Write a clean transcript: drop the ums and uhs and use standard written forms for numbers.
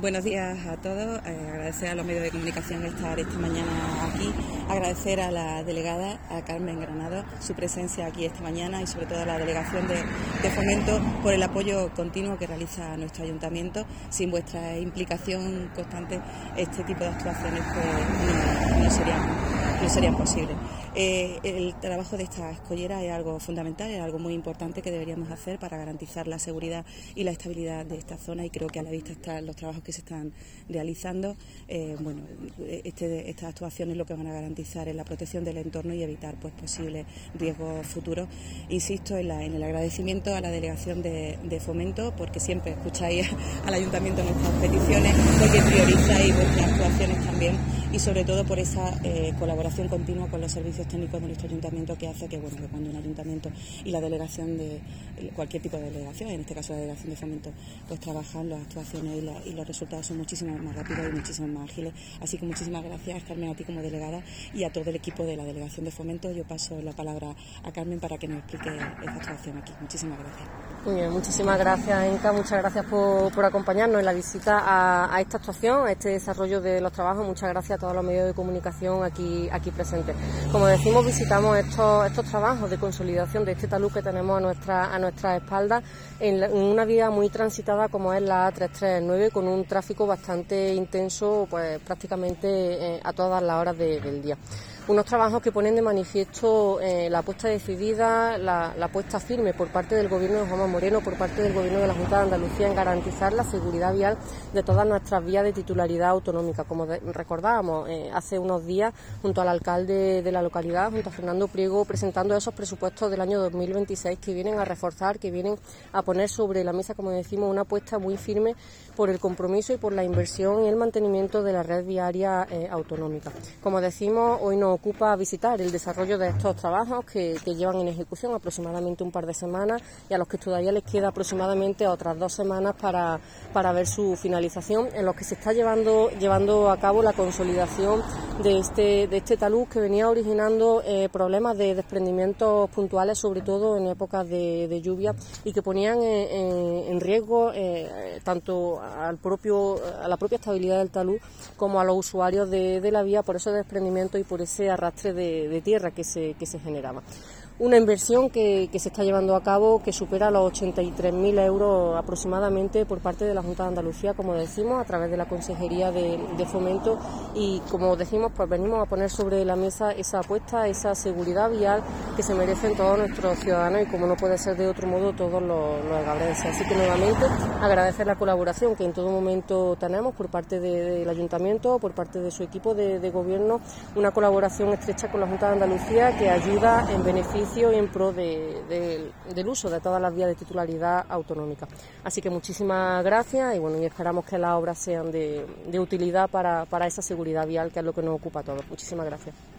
Buenos días a todos, agradecer a los medios de comunicación estar esta mañana aquí, agradecer a la delegada, a Carmen Granado, su presencia aquí esta mañana y sobre todo a la delegación de Fomento por el apoyo continuo que realiza nuestro ayuntamiento. Sin vuestra implicación constante este tipo de actuaciones pues, no serían posibles. El trabajo de esta escollera es algo fundamental, es algo muy importante que deberíamos hacer para garantizar la seguridad y la estabilidad de esta zona, y creo que a la vista están los trabajos que se están realizando. Estas actuaciones lo que van a garantizar es la protección del entorno y evitar pues posibles riesgos futuros. Insisto en el agradecimiento a la delegación de Fomento, porque siempre escucháis al ayuntamiento nuestras peticiones, porque priorizáis vuestras actuaciones también, y sobre todo por esa colaboración continua con los servicios técnicos de nuestro ayuntamiento, que hace que cuando un ayuntamiento y la delegación de cualquier tipo de delegación, en este caso la delegación de Fomento, pues trabajan, las actuaciones y los resultados son muchísimo más rápidos y muchísimo más ágiles. Así que muchísimas gracias, Carmen, a ti como delegada y a todo el equipo de la delegación de Fomento. Yo paso la palabra a Carmen para que nos explique esta actuación aquí. Muchísimas gracias. Muy bien, muchísimas gracias, Enca, muchas gracias por acompañarnos en la visita a esta actuación, a este desarrollo de los trabajos. Muchas gracias a todos los medios de comunicación aquí presentes. Como decimos, visitamos estos trabajos de consolidación de este talud que tenemos a nuestra espalda en una vía muy transitada como es la A339, con un tráfico bastante intenso pues prácticamente a todas las horas del día. Unos trabajos que ponen de manifiesto la apuesta decidida, la apuesta firme por parte del Gobierno de Juanma Moreno, por parte del Gobierno de la Junta de Andalucía en garantizar la seguridad vial de todas nuestras vías de titularidad autonómica. Como recordábamos hace unos días, junto al alcalde de la localidad, junto a Fernando Priego, presentando esos presupuestos del año 2026 que vienen a reforzar, que vienen a poner sobre la mesa, como decimos, una apuesta muy firme por el compromiso y por la inversión y el mantenimiento de la red viaria autonómica. Como decimos, hoy nos ocupa visitar el desarrollo de estos trabajos que llevan en ejecución aproximadamente un par de semanas, y a los que todavía les queda aproximadamente otras 2 semanas para ver su finalización, en los que se está llevando a cabo la consolidación de este talud, que venía originando problemas de desprendimientos puntuales, sobre todo en épocas de lluvia, y que ponían en riesgo tanto a la propia estabilidad del talud como a los usuarios de la vía, por ese desprendimiento y por ese arrastre de tierra que se generaba. Una inversión que se está llevando a cabo que supera los 83.000 euros aproximadamente por parte de la Junta de Andalucía, como decimos, a través de la Consejería de Fomento, y como decimos, pues venimos a poner sobre la mesa esa apuesta, esa seguridad vial que se merecen todos nuestros ciudadanos y, como no puede ser de otro modo, todos los egabrenses. Así que nuevamente agradecer la colaboración que en todo momento tenemos por parte del Ayuntamiento, por parte de su equipo de gobierno, una colaboración estrecha con la Junta de Andalucía que ayuda en beneficio y en pro del uso de todas las vías de titularidad autonómica. Así que muchísimas gracias y esperamos que las obras sean de utilidad para esa seguridad vial, que es lo que nos ocupa a todos. Muchísimas gracias.